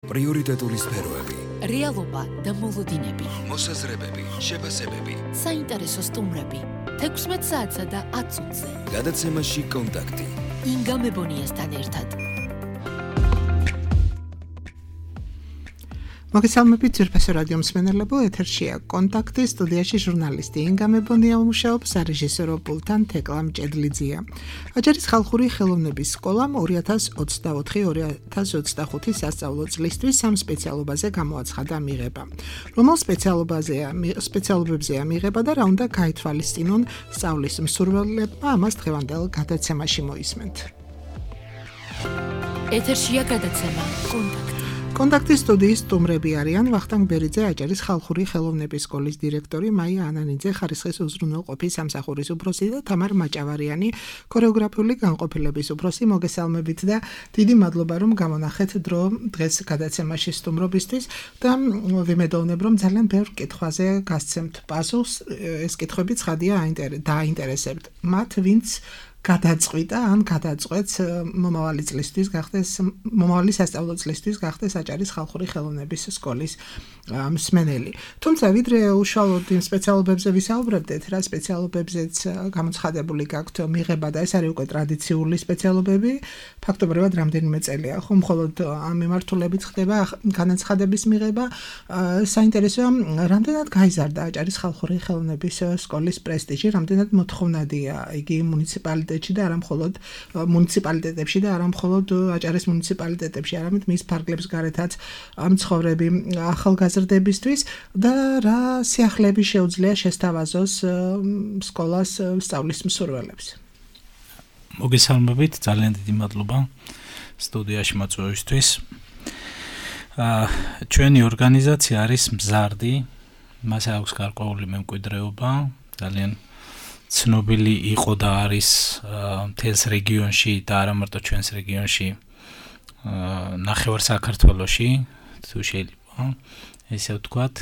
პრიორიტეტული სფეროები, რეალობა და მოლოდინები, მოსაზრებები, შეფასებები, საინტერესო სტუმრები, 16 საათსა და 10 წუთზე. გადაცემაში კონტაქტი. ინგა მებონიასთან ერთად. მოგესალმებით ძვირფასო რადიო მსმენელებო, ეთერშია კონტაქტი, სტუდიაში ჟურნალისტი ინგა მებონია უმუშაობს, სარეჟისორო პულტთან თეკლა მჭედლიძეა. აჭარის ხალხური ხელოვნების სკოლამ 2024-2025 სასწავლო წლისთვის სამ სპეციალობაზე გამოაცხადა მიღება. რომელ სპეციალობებზეა მიღება და რა უნდა გაითვალისწინონ სწავლის მსურველებმა, ამას დღევანდელ გადაცემაში მოისმენთ. ეთერშია გადაცემა კონტაქტი. კონტაქტის სტუდიის სტუმრები არიან ვახტანგ ბერიძე, აჭარის ხალხური ხელოვნების სკოლის დირექტორი, მაია ანანიძე, ხარისხის უზრუნველყოფის სამსახურის უფროსი და თამარ მაჭავარიანი, ქორეოგრაფიული განყოფილების უფროსი. მოგესალმებით და დიდი მადლობა, რომ გამონახეთ დრო დღეს გადაცემაში სტუმრობისთვის და ვიმედოვნებ, რომ ძალიან ბევრ კითხვაზე გასცემთ პასუხს. ეს კითხვები ცხადია დააინტერესებთ მათ, ვინც გადაწყვიტა ან გადაწყვეტს მომავალი სასწავლო წლისთვის გახდეს აჭარის ხალხური ხელოვნების სკოლის მსმენელი. თუმცა ვიდრე უშუალოდ იმ სპეციალობებზე ვისაუბრებდეთ, რა სპეციალობებზეც გამოცხადებული გაქვთ მიღება და ეს არის უკვე ტრადიციული სპეციალობები, ფაქტობრივად რამდენიმე წელია, ხო, მხოლოდ ამ მიმართულებით ხდება განაცხადების მიღება. საინტერესოა, რამდენად გაიზარდა აჭარის ხალხური ხელოვნების სკოლის პრესტიჟი, რამდენად მოთხოვნადია იგი მუნიციპალიტეტებში და არა მხოლოდ მუნიციპალიტეტებში და არა მხოლოდ აჭარის მუნიციპალიტეტებში, არამედ მის ფარგლებს გარეთაც მცხოვრები ახალგაზრდებისთვის და რა სიახლეები შეუძლია შესთავაზოს სკოლას სწავლის მსურველებს. მოგესალმებით, ძალიან დიდი მადლობა სტუდიაში მოწვევისთვის. ჩვენი ორგანიზაცია არის მზარდი, მას აქვს გარკვეული მემკვიდრეობა, ძალიან ცნობილი იყო და არის მთელს რეგიონში და არა მარტო ჩვენს რეგიონში, ნახევარ საქართველოში, თუ შეიძლება ესე ვთქვათ.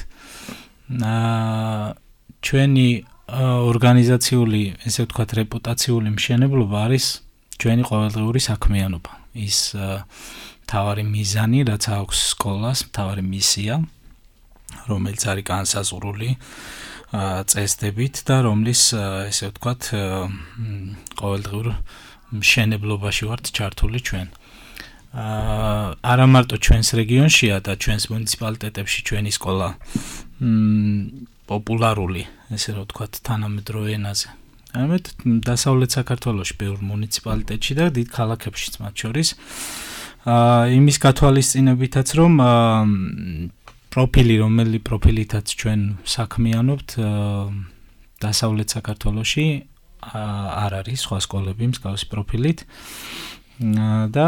ჩვენი ორგანიზაციული, ესე ვთქვათ, რეპუტაციული მშენებლობა არის ჩვენი ყოველდღიური საქმიანობა. ის მთავარი მიზანი, რაც აქვს სკოლას, მთავარი მისია, რომელიც არის განსაზღვრული წესდებით და რომლის, ესე ვთქვათ, ყოველდღიურ მშენებლობაში ვართ ჩართული ჩვენ. არა მარტო ჩვენს რეგიონშია და ჩვენს მუნიციპალიტეტებში ჩვენი სკოლა პოპულარული, ესე რომ ვთქვათ, თანამედროვე ენაზე. არამედ დასავლეთ საქართველოში, ბევრ მუნიციპალიტეტში და დიდ ქალაქებშიც მათ შორის. იმის გათვალისწინებითაც, რომ პროფილი, რომელი პროფილითაც ჩვენ საქმიანობთ დასავლეთ საქართველოში არ არის სხვა სკოლები მსგავსი პროფილით და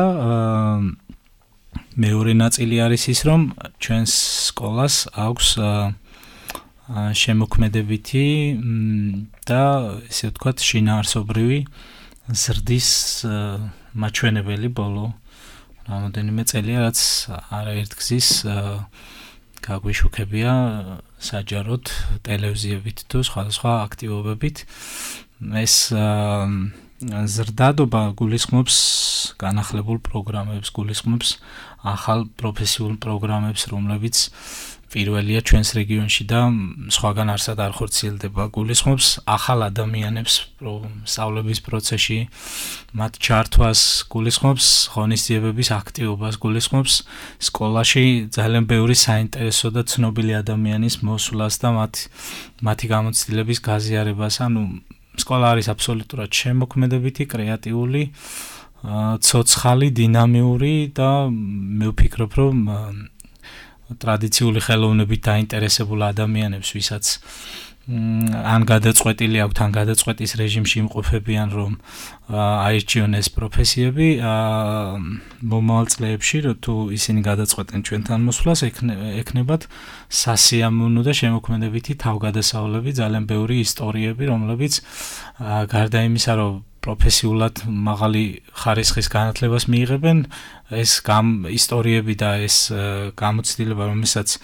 მეორე ნაწილი არის ის, რომ ჩვენს სკოლას აქვს შემოქმედებითი და ესე ვთქვათ შინაარსობრივი ზრდის მაჩვენებელი ბოლო რამოდენიმე წელია, რაც არაერთგზის გაგვიშუქებია საჯაროდ ტელევიზიებით თუ სხვადასხვა აქტივობებით. ეს ზრდადობა გულისხმობს განახლებულ პროგრამებს, გულისხმობს ახალ პროფესიულ პროგრამებს, რომლებიც პირველია ჩვენს რეგიონში და სხვაგან არსად არ ხორციელდება. გულისხმობს ახალ ადამიანებს სწავლების პროცესში, მათ ჩართვას, გულისხმობს ღონისძიებების აქტივობას, გულისხმობს სკოლაში ძალიან ბევრი საინტერესო და ცნობილი ადამიანის მოსვლას და მათი გამოცდილების გაზიარებას. ანუ სკოლა არის აბსოლუტურად შემოქმედებითი, კრეატიული, ცოცხალი, დინამიური და მე ვფიქრობ, რომ ტრადიციული ხელოვნებით დაინტერესებულ ადამიანებს, ვისაც ან გადაწყვეტილი აქვთ, ან გადაწყვეტის რეჟიმში იმყოფებიან, რომ აირჩიონ ეს პროფესიები, მომავალ წლებში, თუ ისინი გადაწყვეტენ ჩვენთან მოსვლას, ექნებათ სასიამოვნო და შემოქმედებითი თავგადასავლები, ძალიან ბევრი ისტორიები, რომლებიც გარდა იმისა, რომ პროფესიულად მაღალი ხარისხის განათლებას მიიღებენ, ეს ისტორიები და ეს გამოცდილება, რომელსაც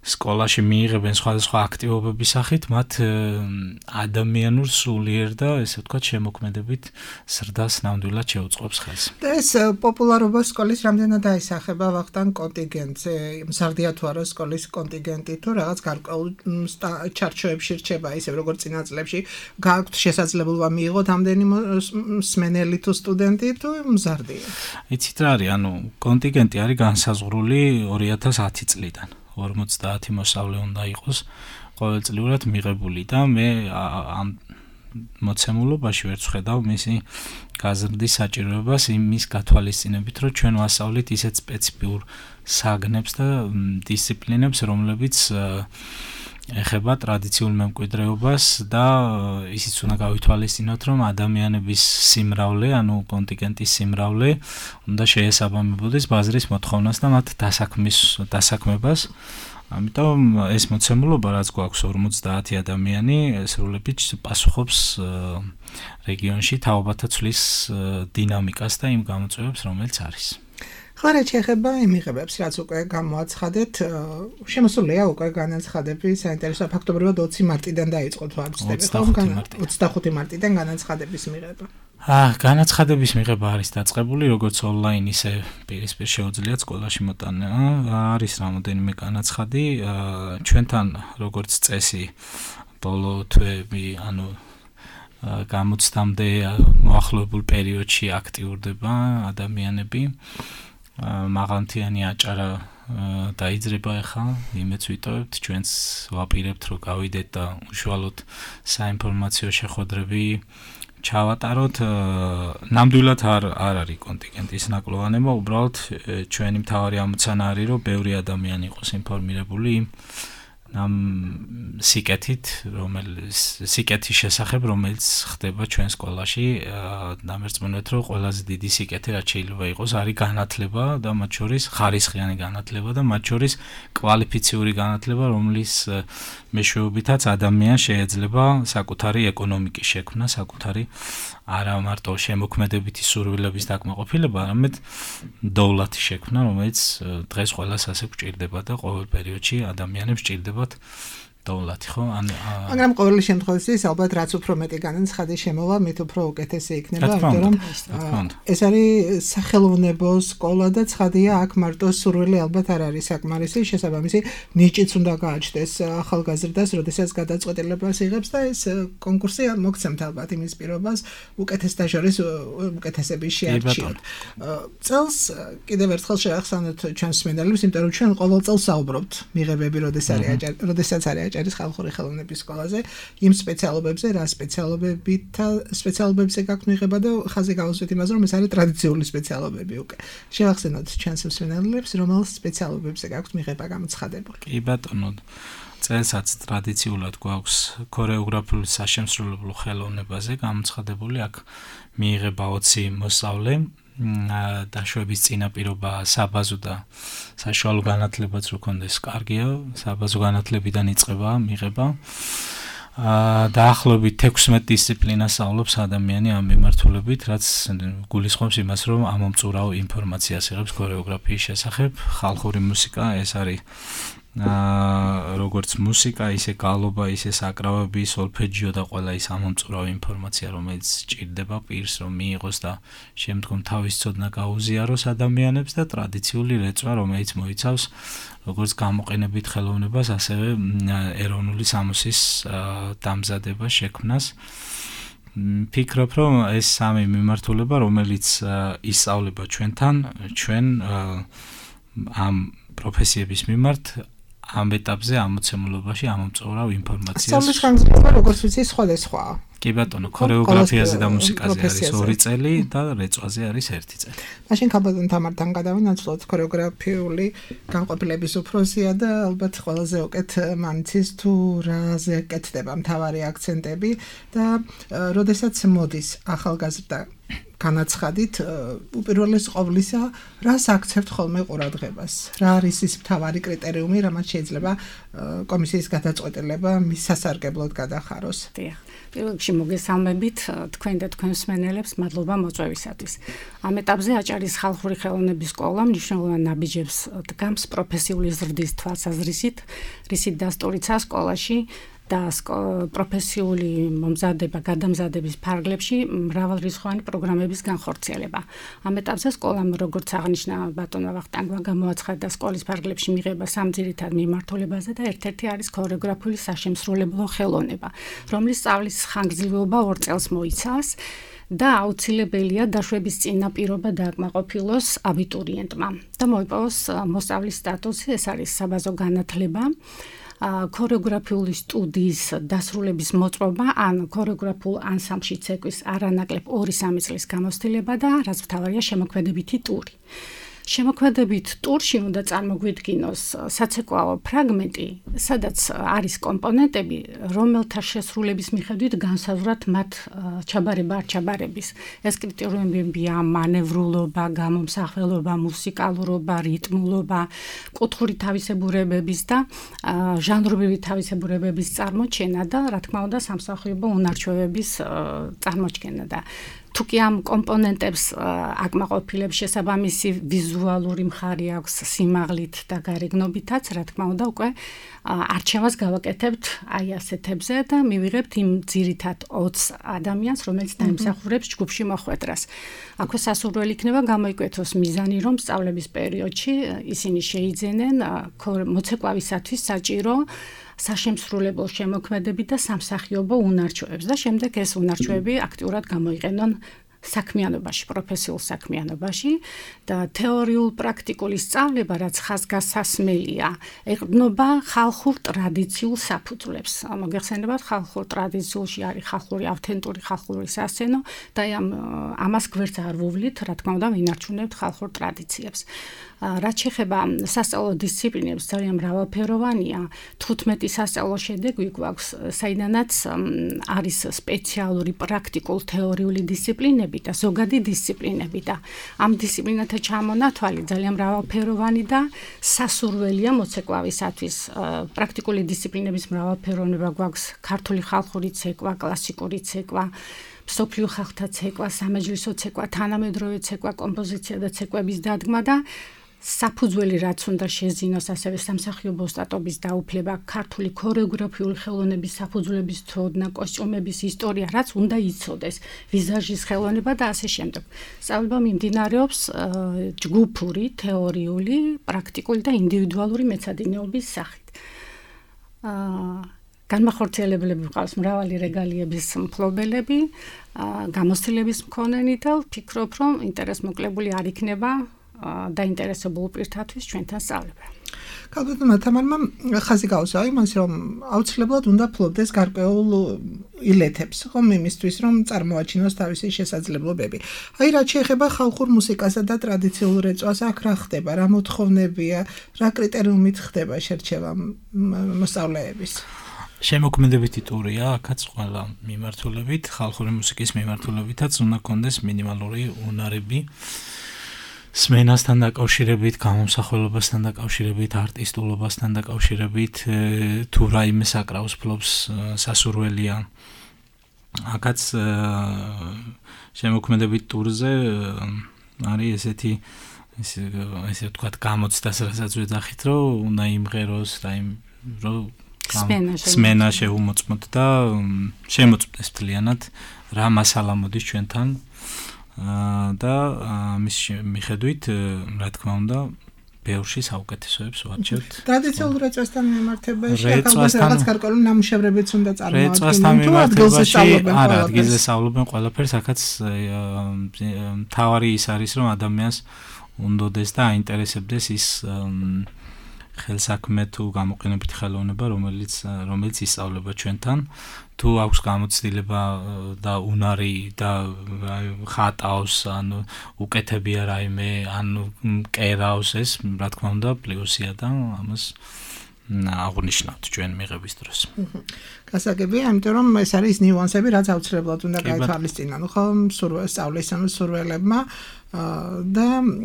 სკოლაში მიიღებენ სხვადასხვა აქტივობების სახით, მათ ადამიანურ სულიერ და ესე ვთქვათ შემოქმედებით ზრდას ნამდვილად შეუწყობს ხელს. და ეს პოპულარობა სკოლის რამდენად აისახება ვახტანგ კონტინგენტზე? მზარდია თუ არა სკოლის კონტინგენტი თუ რაღაც გარკვეულ ჩარჩოებში რჩება ისე როგორც წინა წლებში გააქვთ შესაძლებლობა მიიღოთ ამდენი მსმენელი თუ სტუდენტი თუ მზარდია? იცით რა არის, კონტინგენტი არის განსაზღვრული 2010 წლიდან. 50 მოსავლე უნდა იყოს ყოველწლიურად მიღებული და მე ამ მოცემულობაში ვერც ხედავ მისი გაზრდის საჭიროებას იმის გათვალისწინებით, რომ ჩვენ ვასწავლით ისეთ სპეციფიურ საგნებს და დისციპლინებს, რომლებიც ეხება ტრადიციულ მემკვიდრეობას და ისიც უნდა გავითვალისწინოთ, რომ ადამიანების სიმრავლე, კონტინგენტის სიმრავლე უნდა შეესაბამებოდეს ბაზრის მოთხოვნას და მათ დასაქმებას. ამიტომ ეს მოცემულობა, რაც გვაქვს 50 ადამიანი, სრულებით პასუხობს რეგიონში თაობათა ცვლის დინამიკას და იმ გამოწვევებს, რომელიც არის. ხლა რაც შეეხება იმ მიღებებს, რაც უკვე გამოაცხადეთ, შემოსულია უკვე განაცხადები, საინტერესო ფაქტობრივად 20 მარტიდან დაიწყო თუ არ ვცდები, 25 მარტიდან განაცხადების მიღება. განაცხადების მიღება არის დაწყებული, როგორც ონლაინ, ისე პირისპირ შეუძლიათ სკოლაში მოტანა. არის რამოდენიმე განაცხადი, ჩვენთან როგორც წესი, ბოლო თვეები, გამოცდამდე მოახლოებულ პერიოდში აქტიურდება ადამიანები. მაღალმთიანი აჭარა დაიძრება ახლა, იმეც ვიტოვებთ, ჩვენც ვაპირებთ, რომ გავიდეთ და უშუალოდ საინფორმაციო შეხვედრები ჩავატაროთ. ნამდვილად არ არის კონტინგენტის ნაკლოვანება, უბრალოდ ჩვენი მთავარი ამოცანა არის, რომ ბევრი ადამიანი იყოს ინფორმირებული ამ სიკეთის შესახებ, რომელიც ხდება ჩვენ სკოლაში. დამერწმუნეთ, რომ ყველაზე დიდი სიკეთე, რაც შეიძლება იყოს, არის განათლება და მათ შორის ხარისხიანი განათლება და მათ შორის კვალიფიციური განათლება, რომლის მეშვეობითაც ადამიანს შეიძლება საკუთარი ეკონომიკის შექმნა, საკუთარი არა მარტო შემოქმედებითი სურვილების დაკმაყოფილება, არამედ დოვლათი შექმნა, რომელიც დღეს ყველას ასე გვჭირდება და ყოველ პერიოდში ადამიანებს ჭირდებათ დოვლათი, ხო? მაგრამ ყოველ შემთხვევაში ალბათ რაც უფრო მეტი განაცხადი შემოვა, მით უფრო უკეთესი იქნება, ამიტომ ეს არის სახელოვნებო სკოლა და ცხადია, აქ მარტო სურვილი ალბათ არ არის საკმარისი, შესაბამისი ნიჭიც უნდა გააჩნდეს ახალგაზრდას, როდესაც გადაწყვეტილებას იღებს და ეს კონკურსი მოგცემთ ალბათ იმის პირობას, უკეთეს და შორის უკეთესების შეარჩიოთ. წელს კიდევ ერთხელ შევახსენოთ ჩვენს მსმენელებს, იმიტომ რომ ჩვენ ყოველ წელს საუბრობთ მიღებები, როდესაც არის აჭარის ხალხური ხელოვნების სკოლაზე, იმ სპეციალობებზე, რა სპეციალობებზე გაქვთ მიღება და ხაზი გავუსვით იმას, რომ ეს არის ტრადიციული სპეციალობები უკვე. შევახსენოთ ჩვენს მსმენელებს, რომელ სპეციალობებზე გაქვთ მიღება გამოცხადებული. კი ბატონო, წელსაც ტრადიციულად გვაქვს ქორეოგრაფიული საშემსრულებლო ხელოვნებაზე გამოცხადებული, აქ მიიღება 20 მოსავლე. დაშვების წინაპირობა საბაზო და საშუალო განათლებაც რო კონდეს, კარგია, საბაზო განათლებიდან იწყება მიღება. დაახლოებით 16 დისციპლინას სწავლობს ადამიანი ამ მიმართულებით, რაც გულისხმობს იმას, რომ ამომწურავ ინფორმაციას იღებს ქორეოგრაფიის შესახებ. ხალხური მუსიკა ეს არის როგორც მუსიკა, ისე გალობა, ისე საკრავები, სოლფეჯიო და ყველა ის ამომწურავ ინფორმაცია, რომელიც ჭირდება პირს, რომ მიიღოს და შემდგომ თავის ცოდნა გაუზიაროს ადამიანებს და ტრადიციული რეწვა, რომელიც მოიცავს როგორც გამოყენებით ხელოვნებას, ასევე ეროვნული სამოსის დამზადებას, შექმნას. ფიქრობ, რომ ეს სამი მიმართულება, რომელიც ისწავლება ჩვენთან, ჩვენ ამ პროფესიების მიმართ ამ ეტაპზე ამოცემულობაში ამომწურავ ინფორმაციას. სწავლის ხანგრძლივობა როგორც ვიცი სხვადასხვაა. კი ბატონო, ქორეოგრაფიაზე და მუსიკაზე არის 2 წელი და რეწვაზე არის 1 წელი. მაშინ ქაბატონ თამართან გადავინაცვლოთ, ქორეოგრაფიული განყოფილების უფროსია და ალბათ ყველაზე უკეთ მანიცის თუ რაზე კეთდება მთავარი აქცენტები და როდესაც მოდის ახალგაზრდა განაცხადით, უპირველეს ყოვლისა, რას აქცევთ ხოლმე ყურადღებას? რა არის ის მთავარი კრიტერიუმი, რამაც შეიძლება კომისიის გადაწყვეტილება მის სასარგებლოდ გადახაროს? პირველ რიგში მოგესალმებით თქვენ და თქვენ მსმენელებს, მადლობა მოწვევისათვის. ამ ეტაპზე აჭარის ხალხური ხელოვნების სკოლა მნიშვნელოვან ნაბიჯებს დგამს პროფესიული ზრდის თვალსაზრისით, რისით დასტურიცაა სკოლაში და პროფესიული მომზადება, გადამზადების ფარგლებში მრავალრიცხოვანი პროგრამების განხორციელება. ამ ეტაპზე სკოლამ, როგორც აღნიშნა ბატონო ვახტანგმა, გამოაცხადა სკოლის ფარგლებში მიღება სამ ძირითად მიმართულებაზე და ერთ-ერთი არის ქორეოგრაფიული საშემსრულებლო ხელოვნება, რომლის სწავლის ხანგრძლივობა 2 წელს მოიცავს და აუცილებელია დაშვების წინაპირობა დააკმაყოფილოს აბიტურიენტმა და მოიპოვოს მოსწავლის სტატუსი, ეს არის საბაზო განათლება. ქორეოგრაფიული სტუდიის დასრულების მოწყობა ან ქორეოგრაფიულ ანსამბლში ცეკვის არანაკლებ 2-3 წლის გამოცდილება და რაც მთავარია შემოქმედებითი ტური. შემოქმედებით ტურში უნდა წარმოგვიდგინოს საცეკვაო ფრაგმენტი, სადაც არის კომპონენტები, რომელთა შესრულების მიხედვით განსაზღვრათ მათ ჩაბარება არ ჩაბარების. ეს კრიტერიუმებია მანევრულობა, გამომსახველობა, მუსიკალურობა, რიტმულობა, კუთხური თავისებურებების და ჟანრობრივი თავისებურებების წარმოჩენა და რა თქმა უნდა სამსახიობო უნარჩვევების წარმოჩენა და თუკი ამ კომპონენტებს აკმაყოფილებს შესაბამისი ვიზუალური მხარი აქვს სიმაღლით და გარეგნობითაც, რა თქმა უნდა, უკვე არჩევას გავაკეთებთ აი ასეთებზე და მივიღებთ იმ ძირითად 20 ადამიანს, რომელიც დაიმსახურებს ჯგუფში მოხვედრას. აქვე სასურველი იქნება გამოიკვეთოს მიზანი, რომ სწავლების პერიოდში ისინი შეიძენენ მოცეკვავისათვის საჭირო საშემსრულებლო შემოქმედები და სამსახიობო უნარჩვევებს და შემდეგ ეს უნარჩვევები აქტიურად გამოიყენონ საქმიანობაში, პროფესიულ საქმიანობაში და თეორიულ პრაქტიკული სწავლება, რაც ხაზგასასმელია, ეყრდნობა ხალხურ ტრადიციულ საფუძვლებს. მოგეხსენებათ, ხალხურ ტრადიციულში არის ხალხური ავთენტური ხალხური სასცენო და ამას გვერდს არ ვუვლით, რა თქმა უნდა, ვინარჩუნებთ ხალხურ ტრადიციებს. რაც შეეხება სასწავლო დისციპლინებს, ძალიან მრავალფეროვანია. 15 სასწავლო შედეგი გვაქვს, საიდანაც არის სპეციალური პრაქტიკულ თეორიული დისციპლინები და ზოგადი დისციპლინები და ამ დისციპლინათა ჩამონათვალი ძალიან მრავალფეროვანი და სასურველია მოცეკვავისათვის. პრაქტიკული დისციპლინების მრავალფეროვნება გვაქვს ქართული ხალხური ცეკვა, კლასიკური ცეკვა, მსოფლიო ხალხთა ცეკვა, სამეჯლისო ცეკვა, თანამედროვე ცეკვა, კომპოზიცია და ცეკვების დადგმა და საფუძველი რაც უნდა შეზინოს ასევე სამსახიობო სტატობის დაუფლება, ქართული ქორეოგრაფიული ხელოვნების საფუძვლების ცოდნა, კოსტიუმების ისტორია, რაც უნდა იცოდეს, ვიზაჟის ხელოვნება და ასე შემდეგ. სწავლება მიმდინარეობს ჯგუფური, თეორიული, პრაქტიკული და ინდივიდუალური მეცადინეობის სახით. განმახორციელებლები ვყავს მრავალი რეგალიების მფლობელები, გამოცდილების მქონენი და ვფიქრობ, რომ ინტერესმოკლებული არ იქნება დაინტერესებულ პირთათვის ჩვენთან სწავლება. ქალბატონმა თამარმა ხაზი გაუსვა იმას, რომ აუცილებლად უნდა ფლობდეს გარკვეულ ილეთებს, ხომ იმისთვის, რომ წარმოაჩინოს თავისი შესაძლებლობები. აი, რაც შეეხება ხალხურ მუსიკასა და ტრადიციულ რეწვას, აქ რა ხდება, რა მოთხოვნებია, რა კრიტერიუმით ხდება შერჩევა მოსწავლეების? შემოქმედებითი ტურია, აქაც ყველა მიმართულებით, ხალხური მუსიკის მიმართულებითაც უნდა კონდეს მინიმალური უნარები. სმენასთან დაკავშირებით, გამომსახველობასთან დაკავშირებით, არტისტულობასთან დაკავშირებით, თუ რაიმე საკრავს ფლობს სასურველია. აქაც შემოქმედებით ტურზე არის ესეთი ესე ვთქვათ გამოცდას, რასაც ვეძახით, რომ უნდა იმღეროს და რომ სმენა შეუმოწმოთ და შემოწმდეს მთლიანად რა მასალა მოდის ჩვენთან. და მის მიხედვით, რა თქმა უნდა, ბევრში საუკეთესოებს ვარჩევთ. ტრადიციულ რეწვასთან მიმართებაში რაღაც გარკვეული ნამუშევრებიც უნდა წარმოადგინონ. რეწვასთან მიმართებაში არა, ადგილზე სწავლობენ ყველაფერს, აქაც მთავარი ის არის, რომ ადამიანს უნდოდეს და აინტერესებდეს ის ხელსაქმე თუ გამოყენებითი ხელოვნება, რომელიც ისწავლება ჩვენთან. თუ აქვს გამოცდილება და უნარი და ხატავს, ანუ უკეთებია რაიმე, ანუ მკერავს ეს, რა თქმა უნდა, პლუსია და ამას აღნიშნავთ ჩვენ მიღების დროს. გასაგებია, იმიტომ რომ ეს არის ნიუანსები, რაც აუცილებლად უნდა გაითვალისწინონ, ხო, სწავლის მსურველებმა და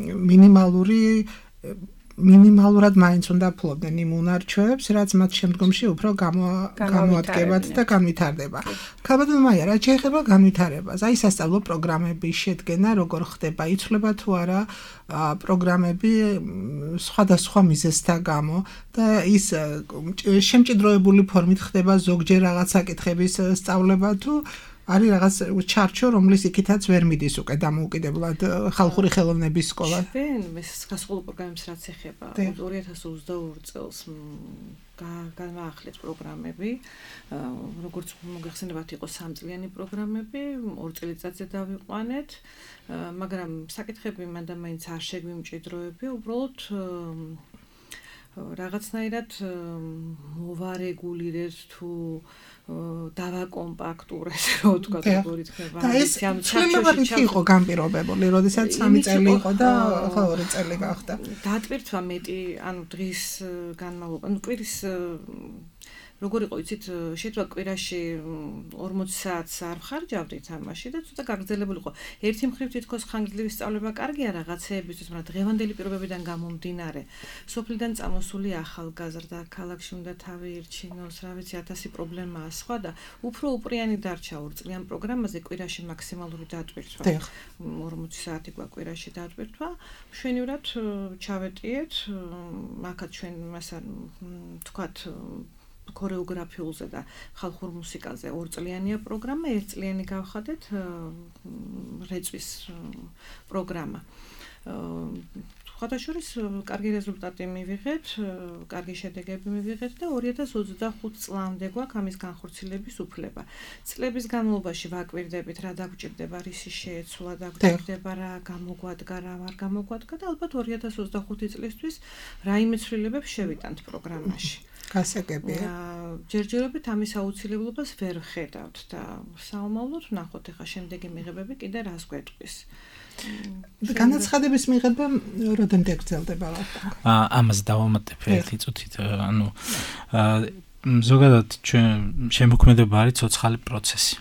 მინიმალურად მაინც უნდა ფლობდნენ იმ უნარჩვევებს, რაც მათ შემდგომში უფრო გამოადგებათ და განვითარდება. ქალბატონ მაია, რა შეეხება განვითარებას? აი სასწავლო პროგრამების შედგენა როგორ ხდება? იცვლება თუ არა პროგრამები სხვადასხვა მიზეზთა გამო და ის შემჭიდროებული ფორმით ხდება ზოგჯერ რაღაც საკითხების სწავლება თუ არის რაღაც ჩარჩო, რომლის იქითაც ვერ მიდის უკვე დამოუკიდებლად ხალხური ხელოვნების სკოლა. ჩვენ ეს სასწავლო პროგრამებს რაც ეხება 2022 წელს განვაახლეთ პროგრამები, როგორც მოგეხსენებათ იყო 3 წლიანი პროგრამები, 2 წელიწადზე დავიყვანეთ, მაგრამ საკითხები მანდ-მაინც არ შეგვიმჭიდროებია, უბრალოდ რაღაცნაირად მოვარეგულირეთ თუ დავაკომპაქტურეთ, რო ვთქვა, როგორ ითქვა. და ეს ცნობილი იყო განპირობებული, როდესაც 3 წელი იყო და ხო 2 წელი გახდა. დატვირთვა მეტი, ანუ დღის განმავლობა, ანუ კვირის როგორ იყო, იცით, შეიძლება კვირაში 40 საათს არ ვხარჯავდით ამაში და ცოტა გაგრძელებული იყო. ერთი მხრივ თითქოს ხანგრძლივი სწავლება კარგია რაღაცეებისთვის, მაგრამ დღევანდელი პირობებიდან გამომდინარე, სოფლიდან წამოსული ახალგაზრდა ქალაქში უნდა თავი ირჩინოს, რა ვიცი, 1000 პრობლემაა სხვა და უფრო უპრიანი დარჩა 2 წლიან პროგრამაზე კვირაში მაქსიმალური დატვირთვა. 40 საათი გვაქვს კვირაში დატვირთვა. მშვენივრად ჩავეტიეთ, მაგათ ჩვენ მასან თქვათ ქორეოგრაფიულზე და ხალხურ მუსიკაზე 2 წლიანია პროგრამა, 1 წლიანი გავხადეთ რეწვის პროგრამა. ხათაშორის კარგი რეზულტატი მივიღეთ, კარგი შედეგები მივიღეთ და 2025 წლამდე გვაქვს ამის განხორციელების უფლება. წლების განმავლობაში ვაკვირდებით, რა დაგვჭირდება, რისი შეეცვლა, დაგვჭირდება, რა გამოგვადგა, რა არ გამოგვადგა და ალბათ 2025 წლისთვის რაიმე ცვლილებებს შევიტანთ პროგრამაში. გასაგებია. ჯერჯერობით ამის აუცილებლობას ვერ ვხედავთ და საომავლოდ ვნახოთ ახლა შემდეგი მიღებები კიდე რას გვეტყვის. განაცხადების მიღება როდემდე გრძელდება? ამას დავამატებ ერთი წუთით, ანუ ზოგადად ჩვენ შემოქმედება არის ცოცხალი პროცესი.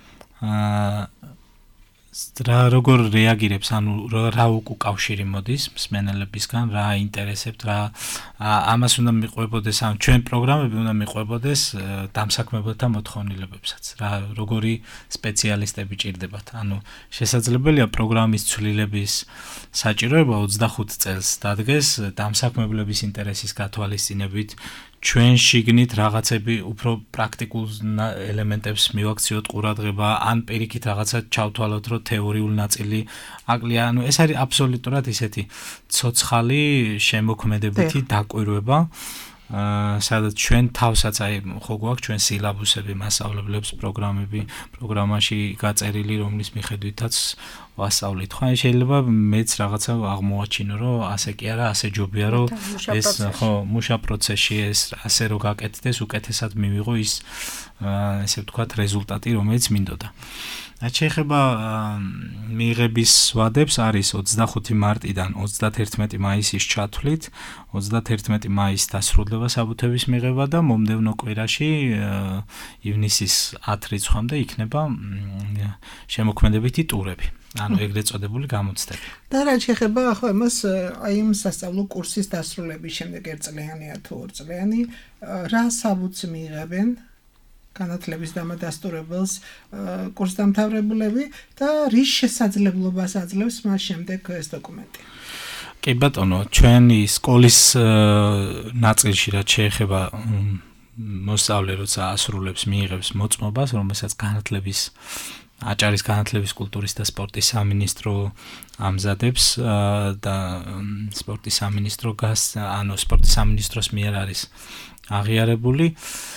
როგორ რეაგირებს, ანუ რა უკავშირი მოდის მსმენელებისგან, რა აინტერესებთ, რა ამას უნდა მიყვებოდეს, ანუ ჩვენ პროგრამები უნდა მიყვებოდეს დამსაქმებელთა მოთხოვნილებებსაც, რა როგორი სპეციალისტები ჭირდებათ. ანუ შესაძლებელია პროგრამის ცვლილების საჭიროება 25 წელს დადგეს დამსაქმებლების ინტერესის გათვალისწინებით, ჩვენ შიგნით რაღაცები უფრო პრაქტიკულ ელემენტებს მივაქციოთ ყურადღება, ან პირიქით რაღაცა ჩავთვალოთ, რომ თეორიული ნაწილი აკლია. ანუ ეს არის აბსოლუტურად ისეთი ცოცხალი შემოქმედებითი დაკვირვება, სადაც ჩვენ თავსაც აი ხო გვაქვს ჩვენ სილაბუსები, მასწავლებლებს პროგრამაში გაწერილი, რომლის მიხედვითაც ვასწავლით. ხო, აი შეიძლება მეც რაღაცა აღმოაჩინო, რომ ასე კი არა, ასე ჯობია, რომ ეს ხო მუშა პროცესში ეს ასე რო გაკეთდეს, უკეთესად მივიღო ის ესე ვთქვათ რეზულტატი, რომელიც მინდოდა. შეეხება მიღების ვადებს არის 25 მარტიდან 31 მაისის ჩათვლით, 31 მაისს დასრულდება საბუთების მიღება და მომდევნო კვირაში ივნისის 10 რიცხვამდე იქნება შემოქმედებითი ტურები. ანუ ეგრეთ წოდებული გამოცდები. და რა შეეხება ახლა იმას, აი იმ სასწავლო კურსის დასრულების შემდეგ 1 წლიანია თუ 2 წლიანი, რა საბუთს მიიღებენ განათლების დამადასტურებელს კურსდამთავრებულები და რის შესაძლებლობას აძლევს მას შემდეგ ეს დოკუმენტი? კი ბატონო, ჩვენი სკოლის ნაწილში რაც შეეხება მოსწავლე როცა ასრულებს მიიღებს მოწმობას, რომელსაც განათლების აჭარის განათლების კულტურის და სპორტის სამინისტრო ამზადებს და სპორტის სამინისტრო ანუ სპორტის სამინისტროს მიერ არის აღიარებული.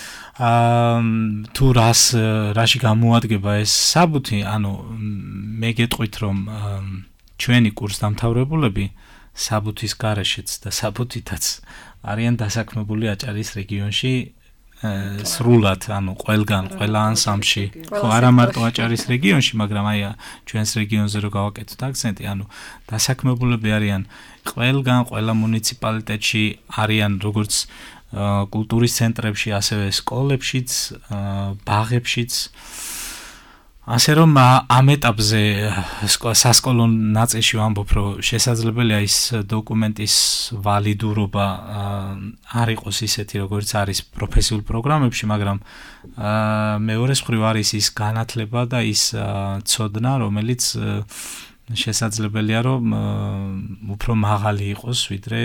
თუ რაში გამოადგება ეს საბუთი, ანუ მე გეტყვით რომ ჩვენი კურსდამთავრებულები საბუთის გარეშეც და საბუთითაც არიან დასაქმებული აჭარის რეგიონში სრულად, ანუ ყველა ანსამბლში, ხო არა მარტო აჭარის რეგიონში, მაგრამ აი ჩვენს რეგიონზე რო გავაკეთოთ აქცენტი, ანუ დასაქმებულები არიან ყველა მუნიციპალიტეტში, არიან როგორც კულტურის ცენტრებში, ასევე სკოლებშიც, ბაღებშიც. ასე რომ ამ ეტაპზე სასკოლო ნაწილში ვამბობ, რომ შესაძლებელია ის დოკუმენტის ვალიდურობა არ იყოს ისეთი, როგორც არის პროფესიულ პროგრამებში, მაგრამ მეორეს მხრივ არის ის განათლება და ის ცოდნა, რომელიც შესაძლებელია, რომ უფრო მაღალი იყოს, ვიდრე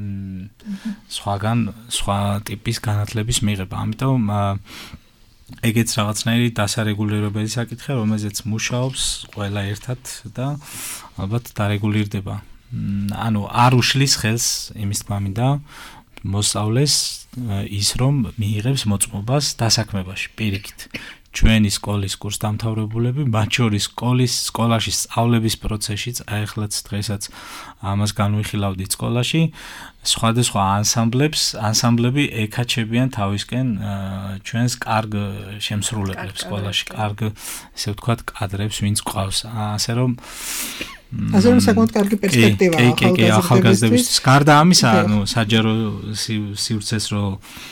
სხვა ტიპის განათლების მიღება. ამიტომ ეგეც რაღაცნაირი დასარეგულირებელი საკითხია, რომელზეც მუშაობს ყველა ერთად და ალბათ დარეგულირდება. ანუ არ უშლის ხელს იმის თქმა მინდა მოსწავლეს ის, რომ მიიღებს მოწმობას დასაქმებაში პირიქით. ჩვენი სკოლის კურსდამთავრებულები, მათ შორის სკოლაში სწავლების პროცესშიც, ახლაც დღესაც ამას განვიხილავდით სკოლაში, სხვადასხვა ანსამბლები ეკაჩებიან თავისკენ ჩვენს კარგ შემსრულებლებს სკოლაში, კარგ, ესე ვთქვათ, კადრებს, ვინც ყავს. ასე რომ საკმაოდ კარგი პერსპექტივაა ახალგაზრდებისთვის. გარდა ამისა, საჯარო სივრცეს რომ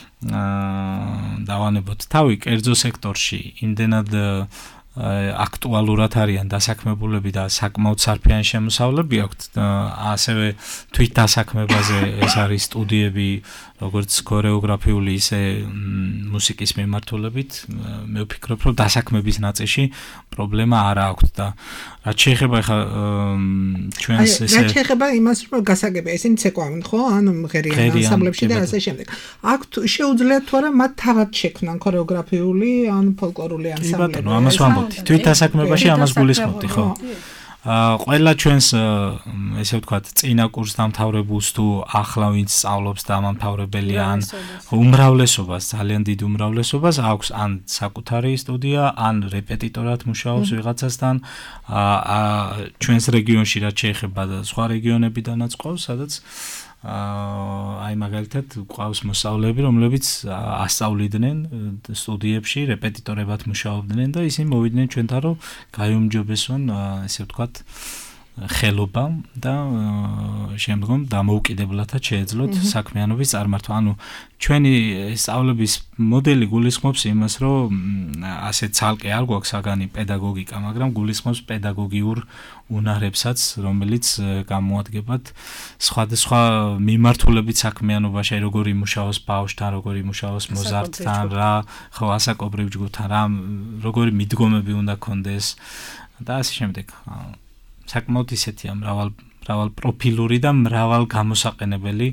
დავანებოთ თავი კერძო სექტორში იმდენად აქტუალურად არიან დასაქმებულები და საკმაოდ სარფიანი შემოსავლები აქვთ, ასევე თვით დასაქმებაზე ეს არის სტუდიები, როგორც ქორეოგრაფიული, ისე მუსიკის მიმართულებით. მე ვფიქრობ, რომ დასაქმების ნაწილში პრობლემა არ აქვს და რაც შეეხება ხა ჩვენს ესე რაც შეეხება იმას, რომ გასაგებია, ისინი ცეკვავენ, ხო? ანუ მღერიან ანსამბლებში და ასე შემდეგ. აქ შეუძლიათ თუ არა მათ თავად შექმნან ქორეოგრაფიული ან ფოლკლორული ანსამბლები. ბატონო, ამას ვამბობთ. თვით დასაქმებაში ამას გულისხმობთ, ხო? ყველა ჩვენს ესე ვთქვათ წინა კურსდამთავრებულს თუ ახლა ვინც სწავლობს და ამამთავრებელი ან უმრავლესობას, ძალიან დიდ უმრავლესობას აქვს ან საკუთარი სტუდია, ან რეპეტიტორად მუშაობს ვიღაცასთან. ჩვენს რეგიონში რაც შეეხება და სხვა რეგიონებიდანაც ყავს, სადაც აი მაგალითად ყავს მოსწავლეები, რომლებიც ასწავლიდნენ სტუდიებში, რეპეტიტორებად მუშაობდნენ და ისინი მოვიდნენ ჩვენთან, რომ გაიუმჯობესონ, ესე ვთქვათ, ხელობა და შემდგომ დამოუკიდებლადაც შეეძლოთ საქმიანობის წარმართვა. ანუ ჩვენი სწავლების მოდელი გულისხმობს იმას, რომ ასე ცალკე არ გვაქვს საგანი პედაგოგიკა, მაგრამ გულისხმობს პედაგოგიურ უნარებსაც, რომელიც გამოადგებათ სხვადასხვა მიმართულებით საქმიანობაში, როგორ იმუშაოს ბავშვთან, როგორ იმუშაოს მოზარდთან, რა ხო ასაკობრივ ჯგუფთან, როგორი მიდგომები უნდა კონდეს და ასე შემდეგ. საკმაოდ ისეთია მრავალ პროფილური და მრავალ გამოსაყენებელი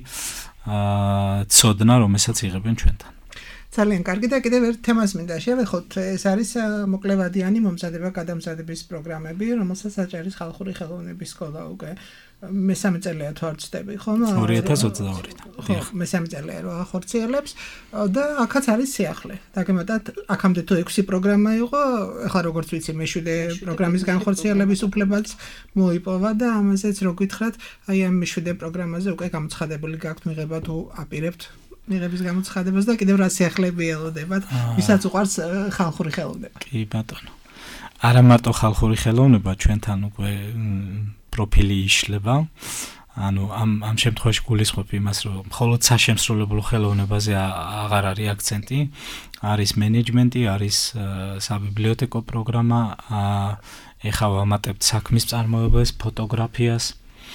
ცოდნა, რომელსაც იღებენ ჩვენთან. ძალიან კარგი და კიდევ ერთ თემას მინდა შევეხოთ, ეს არის მოკლევადიანი მომზადება გადამზადების პროგრამები, რომელსაც აჭარის ხალხური ხელოვნების სკოლა უკვე მესამე წელია თუ არ ვცდები, ხო? 2022-დან. ხო, მესამე წელია რომ ახორციელებს და აქაც არის სიახლე. დაგემატათ, აქამდე თუ 6 პროგრამა იყო, ახლა როგორც ვიცი, მე-7 პროგრამის განხორციელების უფლებაც მოიპოვა და ამაზეც რო გითხრათ, აი ამ მე-7 პროგრამაზე უკვე გამოცხადებული გაქვთ მიღება თუ აპირებთ მიღების გამოცხადებას და კიდევ რა სიახლეები ელოდებათ, ვისაც უყვარს ხალხური ხელოვნება. კი ბატონო. არა მარტო ხალხური ხელოვნება, ჩვენთან უკვე პროფილი იშლება. ანუ ამ შემთხვევაში გულისხმობ იმას, რომ მხოლოდ საშემსრულებლო ხელოვნებაზე აღარ არის აქცენტი, არის მენეჯმენტი, არის საბიბლიოთეკო პროგრამა, ეხლა ვამატებთ საქმის წარმოებას, ფოტოგრაფიას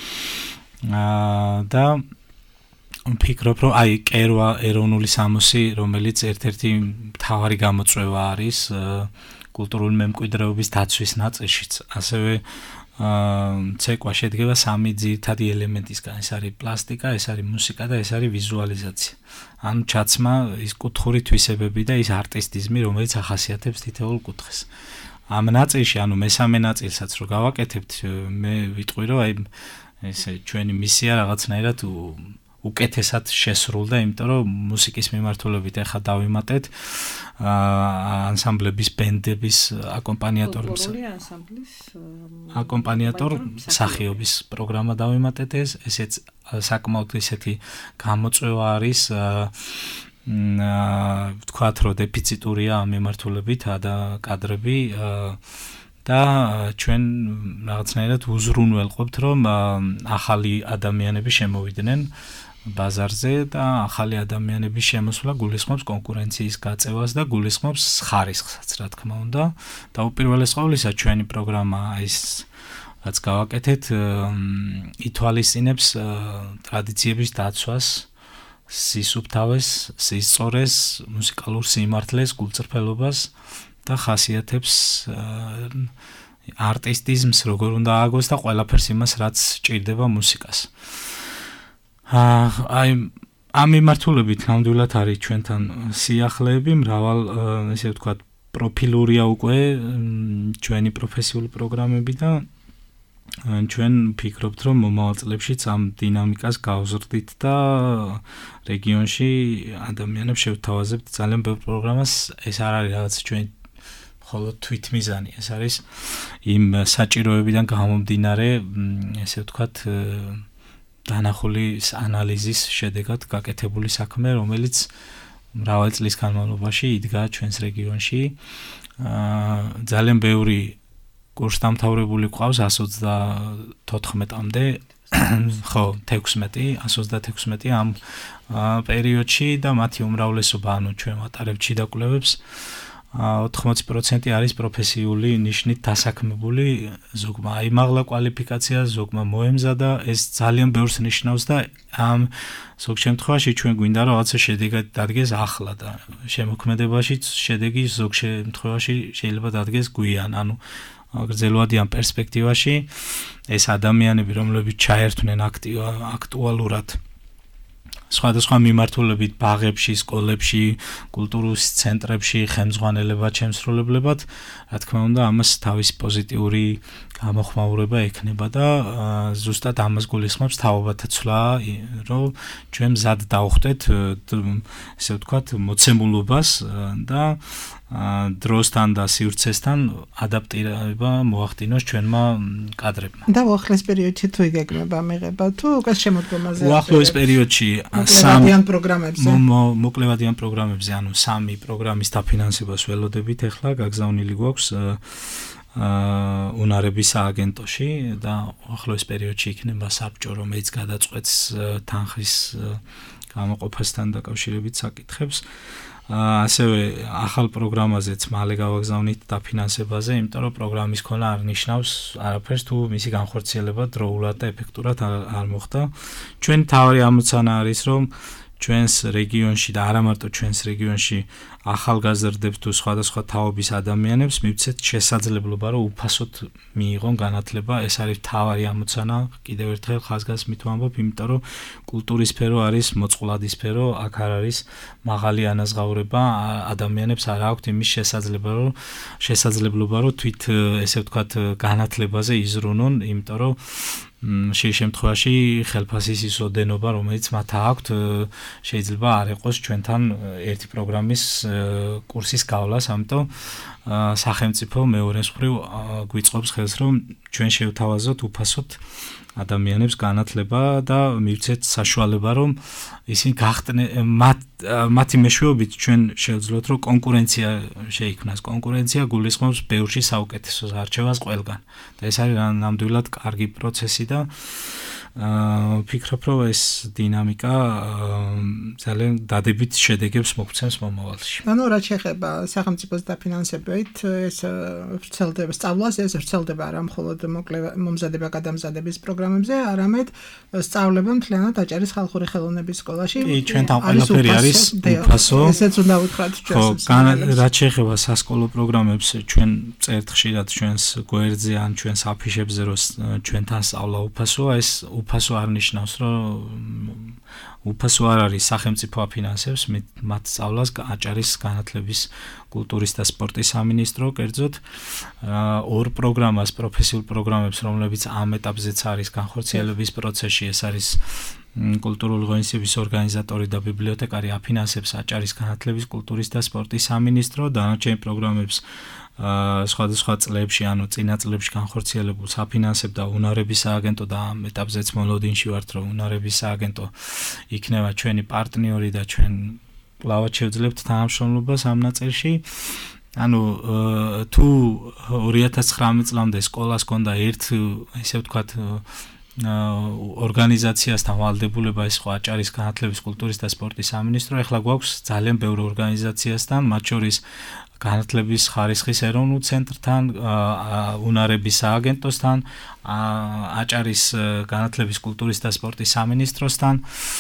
და ვფიქრობ, რომ აი კერვა ეროვნული სამოსი, რომელიც ერთ-ერთი მთავარი გამოწვევა არის კულტურული მემკვიდრეობის დაცვის ნაწილშიც. ასევე ცეკვა შედგება 3 ძირითადი ელემენტისგან. ეს არის პლასტიკა, ეს არის მუსიკა და ეს არის ვიზუალიზაცია. ანუ ჩაცმა, ის კუთხური თვისებები და ის არტისტიზმი, რომელიც ახასიათებს თითოეულ კუთხეს. ამ ნაწილში, ანუ მესამე ნაწილსაც რო გავაკეთებთ, მე ვიტყვი, რომ აი ესე ჩვენი მისია რაღაცნაირად უკეთესად შესრულდა, იმიტომ რომ მუსიკის მიმართულებით ახლა დავიმატეთ ანსამბლების, ბენდების აკომპანიატორ მსახიობის პროგრამა დავიმატეთ ესეც საკმაოდ ისეთი გამოწვევა არის ვთქვათ, რომ დეფიციტურია ამ მიმართულებით და კადრები და ჩვენ რაღაცნაირად უზრუნველყოფთ, რომ ახალი ადამიანები შემოვიდნენ ბაზარზე და ახალი ადამიანების შემოსვლა გულისხმობს კონკურენციის გაწევას და გულისხმობს ხარისხსაც, რა თქმა უნდა. და უპირველეს ყოვლისა ჩვენი პროგრამა ის რაც გავაკეთეთ, ითვალისწინებს ტრადიციების დაცვას, სისუფთავეს, სისწორეს, მუსიკალურ სიმართლეს, გულწრფელობას და ხასიათებს არტისტიზმს, როგორ უნდა ააგოს და ყველაფერს იმას, რაც ჭირდება მუსიკას. აი ამ მიმართულებით ნამდვილად არის ჩვენთან სიახლეები, მრავალ ესე ვთქვათ პროფილურია უკვე ჩვენი პროფესიული პროგრამები და ჩვენ ვფიქრობთ, რომ მომავალ წლებშიც ამ დინამიკას გავზრდით და რეგიონში ადამიანებს შევთავაზებთ ძალიან ბევრ პროგრამას. ეს არ არის რაღაც ჩვენი მხოლოდ თვითმიზანი, ეს არის იმ საჭიროებიდან გამომდინარე, ესე ვთქვათ, დანახული ანალიზის შედეგად გაკეთებული საქმე, რომელიც მრავალი წლის განმავლობაში იდგა ჩვენს რეგიონში. ძალიან ბევრი კურსდამთავრებული ყავს 134-მდე, ხო, 136 ამ პერიოდში და მათი უმრავლესობა, ანუ ჩვენ ვატარებთ შიდა კვლევებს, 80% არის პროფესიული ნიშნით დასაქმებული, ზოგმა აიმაღლა კვალიფიკაცია, ზოგმა მოემზადა, ეს ძალიან ბევრს ნიშნავს და ამ ზოგ შემთხვევაში ჩვენ გვინდა რომ რაღაცა შედეგად დადგეს ახლა და შემოქმედებაში შედეგი ზოგ შემთხვევაში შეიძლება დადგეს გვიან, ანუ გრძელვადიან პერსპექტივაში ეს ადამიანები, რომლებიც ჩაერთვნენ აქტუალურად სხვადასხვა მიმართულებით ბაღებში, სკოლებში, კულტურის ცენტრებში, ხელმძღვანელებად, შემსრულებლებად, რა თქმა უნდა, ამას თავისი პოზიტიური გამოხმაურება ექნება და ზუსტად ამას გულისხმობს თაობათა ცვლა, რომ ჩვენ მზად დავხვდეთ, ესე ვთქვათ, მოცემულობას და დროსთან და სივრცესთან ადაპტირება მოახდინოს ჩვენმა კადრებმა. და უახლეს პერიოდში თუ იგეგმება მიღება თუ უკვე შემოდგომაზე? უახლოეს პერიოდში მოკლევადიან პროგრამებზე, ანუ 3 პროგრამის დაფინანსებას ველოდებით ახლა გაგზავნილი გვაქვს უნარების სააგენტოში და უახლოეს პერიოდში იქნება საბჭო, რომელიც გადაწყვეტს თანხის გამოყოფასთან დაკავშირებით საკითხებს. ასევე ახალ პროგრამაზეც მალე გავაგზავნით დაფინანსებაზე, იმიტომ რომ პროგრამის ქონა არ ნიშნავს არაფერს თუ მისი განხორციელება დროულად და ეფექტურად არ მოხდა. ჩვენი თავი ამოცანა არის, რომ ჩვენს რეგიონში და არა მარტო ჩვენს რეგიონში ახალგაზრდებს თუ სხვადასხვა თაობის ადამიანებს მივცეთ შესაძლებლობა, რომ უფასოდ მიიღონ განათლება. ეს არის თავი ამოცანა, კიდევ ერთხელ ხაზგასმით ვამბობ, იმიტომ რომ კულტურის სფერო არის მოწყვლადი სფერო, აქ არ არის მაღალი ანაზღაურება, ადამიანებს არ აქვთ იმის შესაძლებლობა, რომ თვით ესე ვთქვათ განათლებაზე იზრუნონ, იმიტომ რომ შე შემთხვევაში ხელფასის ის ოდენობა, რომელიც მათ აქვთ, შეიძლება არ იყოს ჩვენთან ერთი პროგრამის კურსის გავლას, ამიტომ სახელმწიფო მეორეს მხრივ გვიწყობს ხელს, რომ ჩვენ შევთავაზოთ უფასოდ ადამიანებს განათლება და მივცეთ საშუალება, რომ ისინი გახდნენ მათი მეშვეობით ჩვენ შევძლოთ, რომ კონკურენცია შეიქმნას. კონკურენცია გულისხმობს ბევრში საუკეთესოს არჩევას ყველგან. და ეს არის ნამდვილად კარგი პროცესი და ვფიქრობ, რომ ეს დინამიკა ძალიან დადებით შედეგებს მოგცემს მომავალში. ანუ რაც შეეხება სახელმწიფოს დაფინანსებით, ეს ვრცელდება სწავლას, ეს ვრცელდება არა მხოლოდ მომზადება გადამზადების პროგრამებზე, არამედ სწავლება მთლიანად აჭარის ხალხური ხელოვნების სკოლაში. კი, ჩვენთან ყველაფერი არის უფასო. ესეც უნდა უთხრათ ჩვენს. რაც შეეხება სასკოლო პროგრამებს, ჩვენ წერთ ხშირად ჩვენს გვერდზე ან ჩვენს აფიშებზე, რომ ჩვენთან სწავლა უფასოა, ეს უფასო არ ნიშნავს, რომ უფასო არ არის, სახელმწიფო აფინანსებს მათ სწავლას აჭარის განათლების, კულტურის და სპორტის სამინისტრო, კერძოდ ორ პროგრამას, პროფესიულ პროგრამებს, რომლებიც ამ ეტაპზეც არის განხორციელების პროცესში, ეს არის კულტურული ღონისძიების ორგანიზატორი და ბიბლიოთეკარი აფინანსებს აჭარის განათლების, კულტურის და სპორტის სამინისტრო, დანარჩენ პროგრამებს სხვადასხვა წლებში, ანუ წინა წლებში განხორციელებულს აფინანსებდა უნარების სააგენტო და ამ ეტაპზეც მოლოდინში ვართ, რომ უნარების სააგენტო იქნება ჩვენი პარტნიორი და ჩვენ კლავად შევძლებთ თანამშრომლობას ამ ნაწილში. ანუ თუ 2019 წლამდე სკოლას ჰქონდა ერთ, ესე ვთქვათ, ორგანიზაციასთან ვალდებულება ის ხო აჭარის განათლების, კულტურის და სპორტის სამინისტრო. ეხლა გვაქვს ძალიან ბევრი ორგანიზაციასთან, მათ შორის განათლების ხარისხის ეროვნულ ცენტრთან, უნარების სააგენტოსთან, აჭარის განათლების, კულტურის და სპორტის სამინისტროსთან.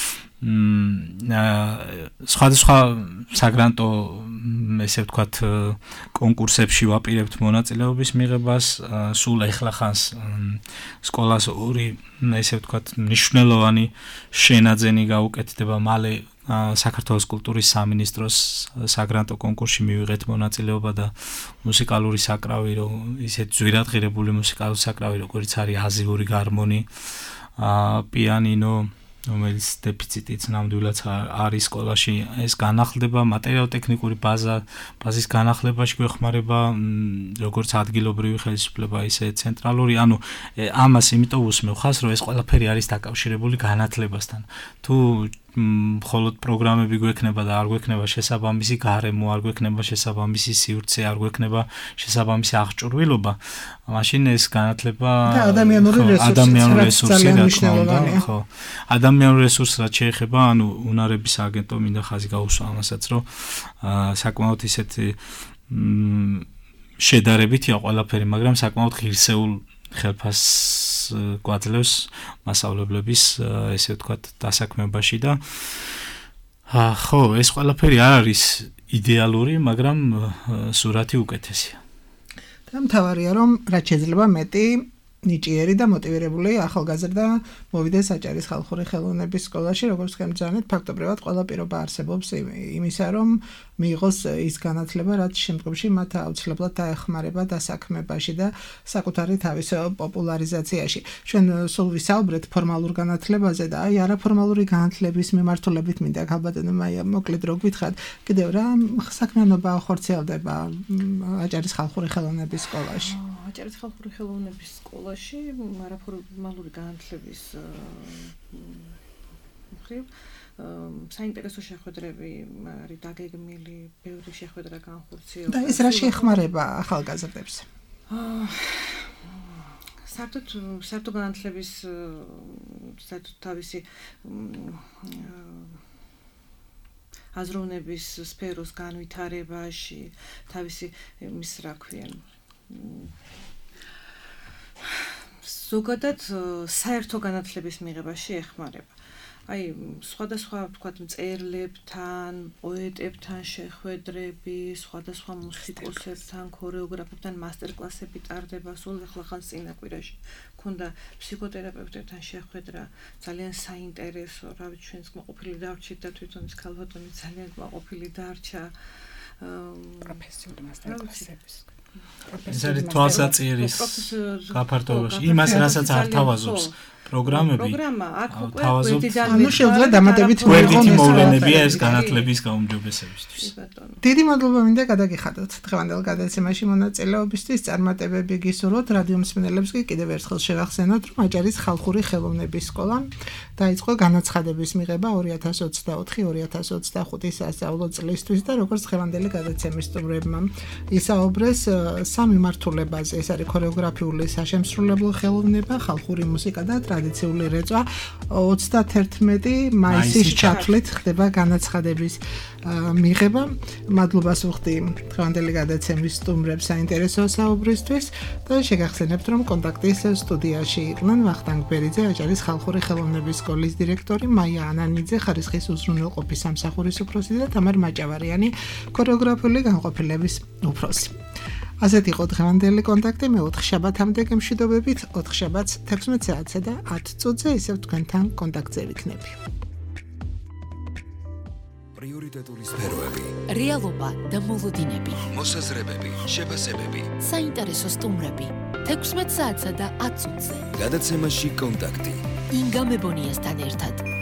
სხვადასხვა საგრანტო ესე ვთქვათ კონკურსებში ვაპირებთ მონაწილეობის მიღებას. სულ ეხლახანს სკოლას ორი ესე ვთქვათ მნიშვნელოვანი შენაძენი გაუკეთდება. მალე საქართველოს კულტურის სამინისტროს საგრანტო კონკურსში მივიღეთ მონაწილეობა და მუსიკალური საკრავი, ისეთ ძვირადღირებული მუსიკალური საკრავი, როგორც არის აზიური გარმონი, პიანინო, რომელიც დეფიციტიც ნამდვილად არის სკოლაში. ეს განახლდება მატერიალურ-ტექნიკური ბაზის განახლებაში გვეხმარება როგორც ადგილობრივი ხელისუფლება, ისე ცენტრალური. ამას იმიტომ უსმევ ხას, რომ ეს ყველაფერი არის დაკავშირებული განათლებასთან. თუ მხოლოდ პროგრამები გვექნება და არ გვექნება შესაბამისი გარემო, არ გვექნება შესაბამისი სივრცე, არ გვექნება შესაბამისი აღჭურვილობა, მაშინ ეს განათლება ადამიანური რესურსი რა თქმა უნდა, ხო. ადამიანური რესურსი რაც შეეხება, უნარების სააგენტო მინდა ხაზი გაუსვა ამასაც, რომ საკმაოდ ისეთი შედარებითია ყველაფერი, მაგრამ საკმაოდ ღირსეულ ხელფას გვაძლევს მასწავლებლების ესე ვთქვათ დასაქმებაში და ხო, ეს ყველაფერი არ არის იდეალური, მაგრამ სურათი უკეთესია. და მთავარია რომ რაც შეიძლება მეტი ნიჭიერი და მოტივირებული ახალგაზრდა მოვიდეს აჭარის ხალხური ხელოვნების სკოლაში, როგორც გამძანეთ, ფაქტობრივად ყველა პირობა არსებობს იმისა, რომ მიიღოს ის განათლება, რაც შემდგომში მათ აუცილებლად დაეხმარება დასაქმებაში და საკუთარი თავის პოპულარიზაციაში. ჩვენ სულ ვისაუბრეთ ფორმალურ განათლებაზე და არაფორმალური განათლების მიმართულებით მინდა ალბათ მოკლედ რო გითხრათ, კიდევ რა საქმიანობა ხორციელდება აჭარის ხალხური ხელოვნების სკოლაში? აჭარის ხალხური ხელოვნების სკოლაში არაფორმალური განათლების მხრივ საინტერესო შეხვედრები არის დაგეგმილი, ბევრი შეხვედრა განხორციელდა. და ეს რა შეეხმარება ახალგაზრდებს? საერთოდ განათლების თავისი აზროვნების სფეროს განვითარებაში, თავისი მის რა ქვია ზოგადად საერთო განათლების მიღებაში ეხმარება. აი, სხვადასხვა ვთქვათ მწერლებთან, პოეტებთან შეხვედრები, სხვადასხვა მუსიკოსებთან, ქორეოგრაფებთან მასტერკლასები ტარდება. სულ ახლახანს წინა კვირაში მქონდა ფსიქოთერაპევტებთან შეხვედრა, ძალიან საინტერესო, რა ვიცი, ჩვენც კმაყოფილი დავრჩით და თვითონ ის ქალბატონი ძალიან კმაყოფილი დარჩა. პროფესიული მასტერკლასების ეს არის თვალსაწირის გაფართოვებაში, იმას რასაც არ თავაზობს პროგრამა აქ უკვე შეუძლია დამატებით მოვლენებია ეს განათლების გაუმჯობესებისთვის. დიდი მადლობა მინდა გადაგიხადოთ დღევანდელ გადაცემაში მონაწილეობისთვის. წარმატებები გისურვოთ რადიო მსმენელებს კი კიდევ ერთხელ შევახსენოთ, რომ აჭარის ხალხური ხელოვნების სკოლა დაიწყო განაცხადების მიღება 2024-2025 სასწავლო წლისთვის და როგორც დღევანდელი გადაცემის სტუმრებმა ისაუბრეს სამ მიმართულებაზე. ეს არის ქორეოგრაფიული საშემსრულებლო ხელოვნება, ხალხური მუსიკა და ტრადიციული რეწვა. 31 მაისის ჩათვლით ხდება განაცხადების მიღება. მადლობას ვუხდი დღევანდელი გადაცემის სტუმრებს საინტერესო საუბრისთვის და შეგახსენებთ, რომ კონტაქტის სტუდიაში იყვნენ ვახტანგ ბერიძე, აჭარის ხალხური ხელოვნების სკოლის დირექტორი, მაია ანანიძე, ხარისხის უზრუნველყოფის სამსახურის უფროსი და თამარ მაჭავარიანი, ქორეოგრაფიული განყოფილების უფროსი. ასეთი იყო დღევანდელი კონტაქტი. მე 4 შაბათამდე გემშვიდობებით, 4 შაბათს 16 საათსა და 10 წუთზე ისევ თქვენთან კონტაქტზე ვიქნები. პრიორიტეტული სფეროები, რეალობა და მოლოდინები, მოსაზრებები, შეფასებები, საინტერესო სტუმრები 16 საათსა და 10 წუთზე. გადაცემაში კონტაქტი. ინგა მებონიასთან ერთად.